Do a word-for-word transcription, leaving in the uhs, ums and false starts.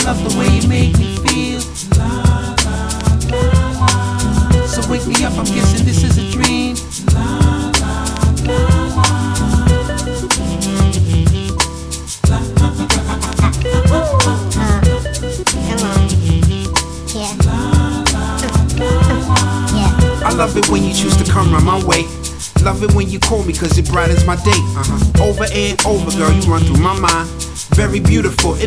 love the way you make me feel. So wake me up, I'm guessing this is a dream. I love it when you choose to come round my way. Love it when you call me cause it brightens my day. uh-huh. Over and over, girl, you run through my mind. Very beautiful.